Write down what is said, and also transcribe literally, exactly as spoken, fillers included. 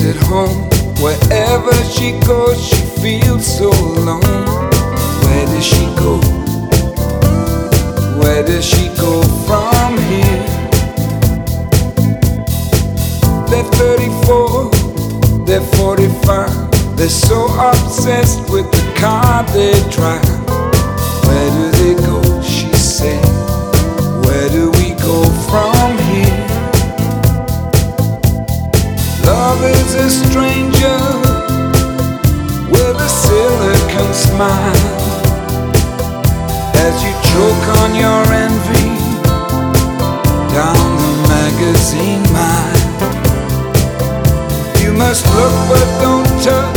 at home. Wherever she goes, she feels so alone. Where does she go? Where does she go from here? They're thirty-four, they're forty-five. They're so obsessed with the car they drive. Where do they go, she said? Where do we go from here? Love is a stranger with a silicon smile. As you choke on your envy down the magazine mile, you must look but don't touch.